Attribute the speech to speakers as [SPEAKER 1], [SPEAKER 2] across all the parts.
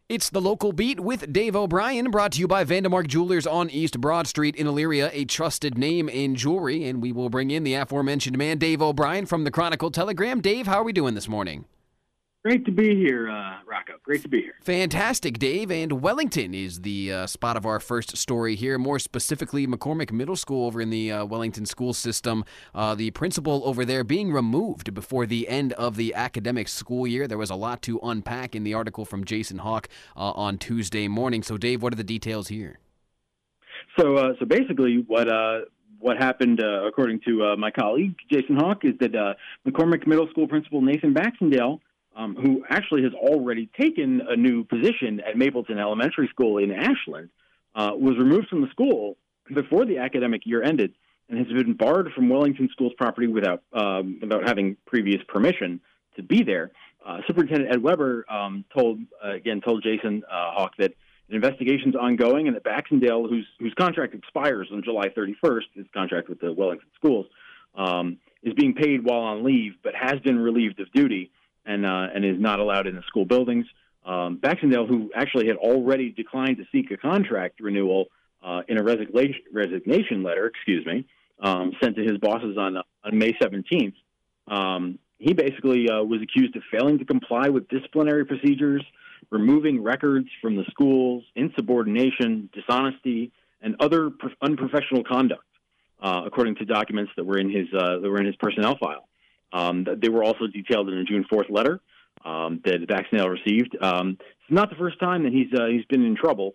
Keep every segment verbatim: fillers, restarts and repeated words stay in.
[SPEAKER 1] It's the Local Beat with Dave O'Brien, brought to you by Vandemark Jewelers on East Broad Street in Elyria, a trusted name in jewelry. And we will bring in the aforementioned man, Dave O'Brien, from the Chronicle Telegram. Dave, how are we doing this morning?
[SPEAKER 2] Great to be here, uh, Rocco. Great to be here.
[SPEAKER 1] Fantastic, Dave. And Wellington is the uh, spot of our first story here. More specifically, McCormick Middle School over in the uh, Wellington school system. Uh, the principal over there being removed before the end of the academic school year. There was a lot to unpack in the article from Jason Hawk uh, on Tuesday morning. So, Dave, what are the details here?
[SPEAKER 2] So, uh, so basically, what uh, what happened, uh, according to uh, my colleague Jason Hawk, is that uh, McCormick Middle School principal Nathan Baxendale, Um, who actually has already taken a new position at Mapleton Elementary School in Ashland, uh, was removed from the school before the academic year ended and has been barred from Wellington School's property without um, without having previous permission to be there. Uh, Superintendent Ed Weber um, told uh, again told Jason uh, Hawk that an investigation's ongoing and that Baxendale, whose whose contract expires on July thirty-first, his contract with the Wellington schools, um, is being paid while on leave, but has been relieved of duty. And, uh, and is not allowed in the school buildings. Um, Baxendale, who actually had already declined to seek a contract renewal uh, in a resignation, resignation letter, excuse me, um, sent to his bosses on on May seventeenth, um, he basically uh, was accused of failing to comply with disciplinary procedures, removing records from the schools, insubordination, dishonesty, and other pro- unprofessional conduct, uh, according to documents that were in his uh, that were in his personnel file. Um, they were also detailed in a June fourth letter um, that Baxendale received. Um, it's not the first time that he's uh, he's been in trouble,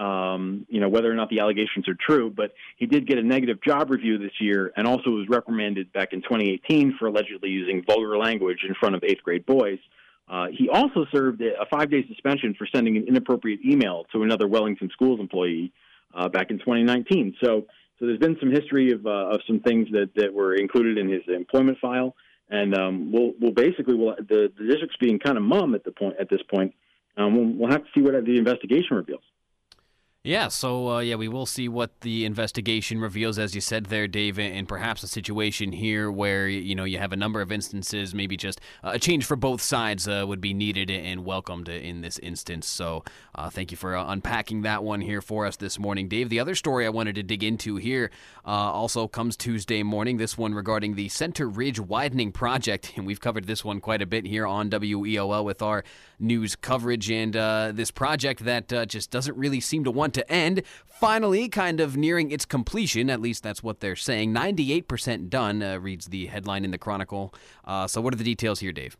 [SPEAKER 2] um, you know, whether or not the allegations are true, but he did get a negative job review this year and also was reprimanded back in twenty eighteen for allegedly using vulgar language in front of eighth grade boys. Uh, he also served a five-day suspension for sending an inappropriate email to another Wellington Schools employee uh, back in twenty nineteen. So, so there's been some history of, uh, of some things that, that were included in his employment file. And um, we'll, we'll basically, we'll, the, the district's being kind of mum at the point at this point. Um, we'll, we'll have to see what the investigation reveals.
[SPEAKER 1] Yeah, so, uh, yeah, we will see what the investigation reveals, as you said there, Dave, and perhaps a situation here where, you know, you have a number of instances, maybe just a change for both sides uh, would be needed and welcomed in this instance. So uh, thank you for uh, unpacking that one here for us this morning, Dave. The other story I wanted to dig into here uh, also comes Tuesday morning, this one regarding the Center Ridge Widening Project, and we've covered this one quite a bit here on W E O L with our news coverage, and uh, this project that uh, just doesn't really seem to want to end, finally kind of nearing its completion. At least that's what they're saying. ninety-eight percent done, uh, reads the headline in the Chronicle. Uh, so what are the details here, Dave?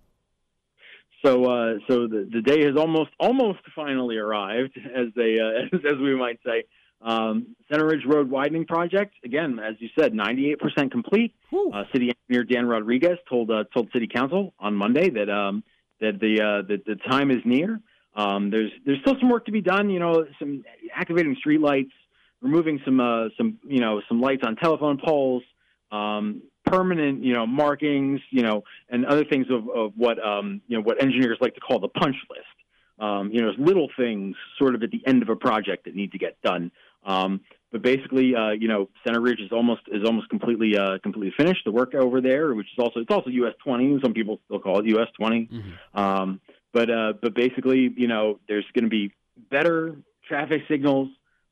[SPEAKER 2] So, uh, so the, the day has almost almost finally arrived, as they uh, as, as we might say. Um, Center Ridge Road Widening Project, again, as you said, ninety-eight percent complete. Uh, City Engineer Dan Rodriguez told uh, told City Council on Monday that um, that the, uh, the the time is near. Um, there's there's still some work to be done. You know, some activating street lights, removing some uh, some you know some lights on telephone poles, um, permanent you know markings, you know, and other things of, of what um, you know what engineers like to call the punch list. Um, you know, little things sort of at the end of a project that need to get done. Um, but basically, uh, you know, Center Ridge is almost is almost completely uh, completely finished. The work over there, which is also it's also U S twenty. Some people still call it U S twenty. Mm-hmm. Um, But uh, but basically, you know, there's going to be better traffic signals.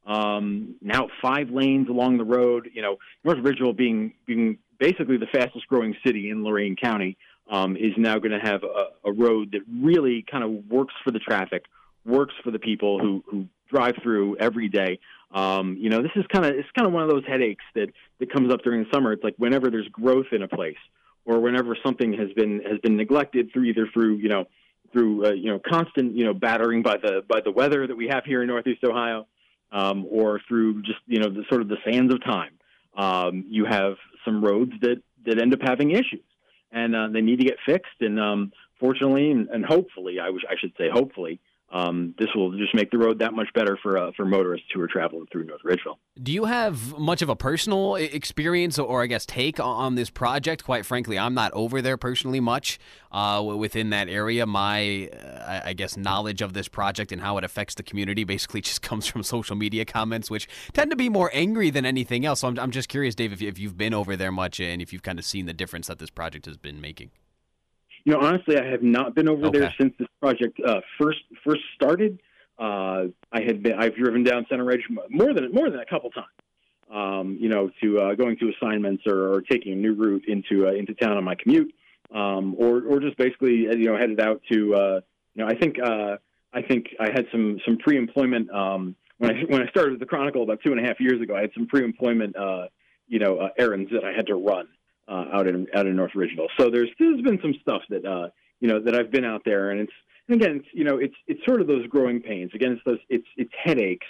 [SPEAKER 2] Um, now five lanes along the road. You know, North Ridgeville being being basically the fastest growing city in Lorain County um, is now going to have a, a road that really kind of works for the traffic, works for the people who, who drive through every day. Um, you know, this is kind of it's kind of one of those headaches that, that comes up during the summer. It's like whenever there's growth in a place, or whenever something has been has been neglected through either through you know. through uh, you know constant you know battering by the by the weather that we have here in Northeast Ohio, um, or through just you know the sort of the sands of time. Um, you have some roads that, that end up having issues, and uh, they need to get fixed. And um, fortunately, and, and hopefully, I, wish, I should say hopefully, um, this will just make the road that much better for uh, for motorists who are traveling through North Ridgeville.
[SPEAKER 1] Do you have much of a personal experience or, I guess, take on this project? Quite frankly, I'm not over there personally much uh, within that area. My, uh, I guess, knowledge of this project and how it affects the community basically just comes from social media comments, which tend to be more angry than anything else. So I'm, I'm just curious, Dave, if, if you've been over there much and if you've kind of seen the difference that this project has been making.
[SPEAKER 2] You know, honestly, I have not been over
[SPEAKER 1] Okay.
[SPEAKER 2] there since this project uh, first first started. uh, I had been I've driven down Center Ridge more than more than a couple times. Um, you know, to uh, going to assignments or, or taking a new route into uh, into town on my commute, um, or or just basically you know headed out to uh, you know I think uh, I think I had some some pre-employment um, when I when I started the Chronicle about two and a half years ago. I had some pre-employment uh, you know uh, errands that I had to run uh, out in out in North Ridgeville. So there's there's been some stuff that uh, you know that I've been out there, and it's and again it's, you know it's it's sort of those growing pains. Again, it's those it's it's headaches.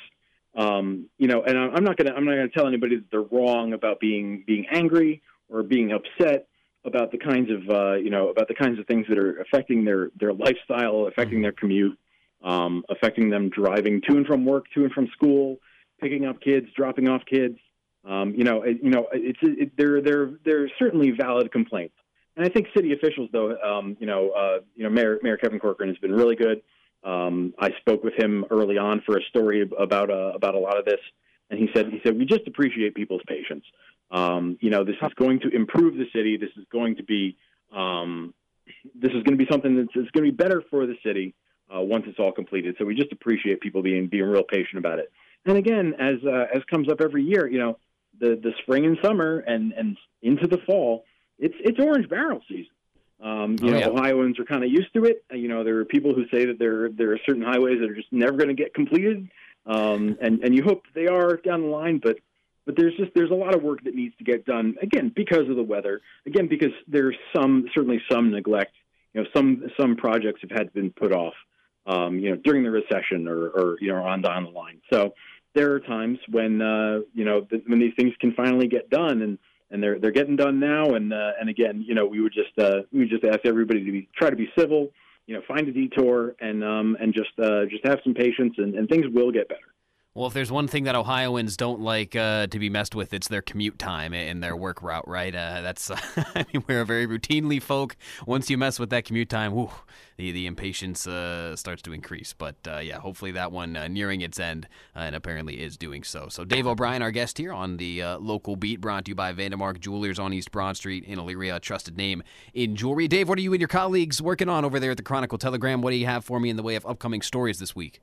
[SPEAKER 2] Um, you know, and I'm not gonna I'm not gonna tell anybody that they're wrong about being being angry or being upset about the kinds of uh, you know about the kinds of things that are affecting their their lifestyle, affecting their commute, um, affecting them driving to and from work, to and from school, picking up kids, dropping off kids. Um, you know, it, you know, it's it, they're they're they're certainly valid complaints, and I think city officials, though, um, you know, uh, you know, Mayor Mayor Kevin Corcoran has been really good. Um, I spoke with him early on for a story about uh, about a lot of this, and he said he said we just appreciate people's patience. Um, you know, this is going to improve the city. This is going to be um, this is going to be something that's, that's going to be better for the city uh, once it's all completed. So we just appreciate people being being real patient about it. And again, as uh, as comes up every year, you know, the the spring and summer and and into the fall, it's it's orange barrel season. Um, you oh, know, yeah. Ohioans are kind of used to it. You know, there are people who say that there there are certain highways that are just never going to get completed, um, and and you hope they are down the line. But but there's just there's a lot of work that needs to get done. Again, because of the weather. Again, because there's some certainly some neglect. You know, some some projects have had been put off. Um, you know, during the recession or, or you know on down the line. So there are times when uh, you know th- when these things can finally get done and. And they're they're getting done now, and uh, and again, you know, we would just uh, we would just ask everybody to be, try to be civil, you know, find a detour, and um and just uh, just have some patience, and, and things will get better.
[SPEAKER 1] Well, if there's one thing that Ohioans don't like uh, to be messed with, it's their commute time and their work route, right? Uh, that's, uh, I mean, we're a very routinely folk. Once you mess with that commute time, whew, the, the impatience uh, starts to increase. But, uh, yeah, hopefully that one uh, nearing its end, uh, and apparently is doing so. So Dave O'Brien, our guest here on the uh, local beat, brought to you by Vandermark Jewelers on East Broad Street in Elyria, a trusted name in jewelry. Dave, what are you and your colleagues working on over there at the Chronicle Telegram? What do you have for me in the way of upcoming stories this week?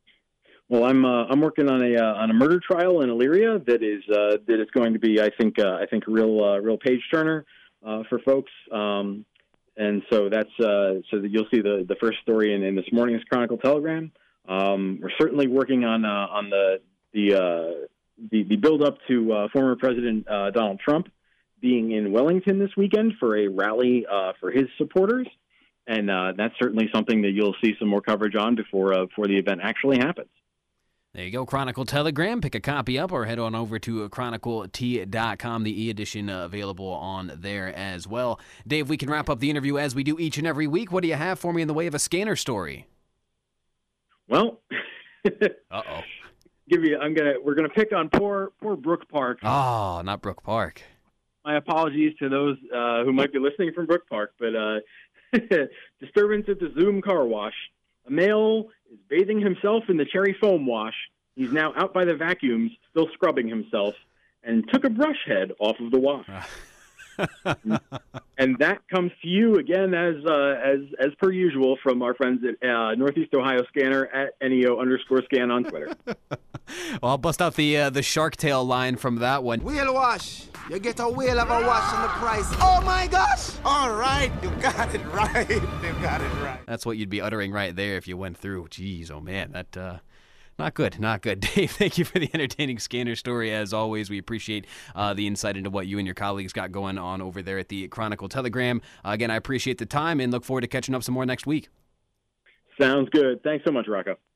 [SPEAKER 2] Well, I'm uh, I'm working on a uh, on a murder trial in Elyria that is uh, that is going to be I think uh, I think a real uh, real page turner uh, for folks, um, and so that's uh, so that you'll see the, the first story in, in this morning's Chronicle Telegram. Um, we're certainly working on uh, on the the uh, the, the build up to uh, former President uh, Donald Trump being in Wellington this weekend for a rally uh, for his supporters, and uh, that's certainly something that you'll see some more coverage on before uh, before the event actually happens.
[SPEAKER 1] There you go, Chronicle Telegram. Pick a copy up or head on over to chronicle t dot com. The e-edition uh, available on there as well. Dave, we can wrap up the interview as we do each and every week. What do you have for me in the way of a scanner story?
[SPEAKER 2] Well,
[SPEAKER 1] uh-oh.
[SPEAKER 2] Give you, I'm gonna. We're gonna pick on poor, poor Brook Park.
[SPEAKER 1] Oh, not Brook Park.
[SPEAKER 2] My apologies to those uh, who might be listening from Brook Park, but uh, disturbance at the Zoom car wash. A male is bathing himself in the cherry foam wash. He's now out by the vacuums, still scrubbing himself, and took a brush head off of the wash. And that comes to you again, as uh, as as per usual, from our friends at uh, Northeast Ohio Scanner at N E O underscore scan on Twitter.
[SPEAKER 1] Well, I'll bust out the uh, the Shark Tale line from that one.
[SPEAKER 3] Wheel wash. You get a wheel of a wash on the price. Oh, my gosh. All right. You got it right. You got it right.
[SPEAKER 1] That's what you'd be uttering right there if you went through. Jeez, oh, man, that... Uh... Not good, not good. Dave, thank you for the entertaining scanner story. As always, we appreciate uh, the insight into what you and your colleagues got going on over there at the Chronicle Telegram. Uh, again, I appreciate the time and look forward to catching up some more next week.
[SPEAKER 2] Sounds good. Thanks so much, Rocco.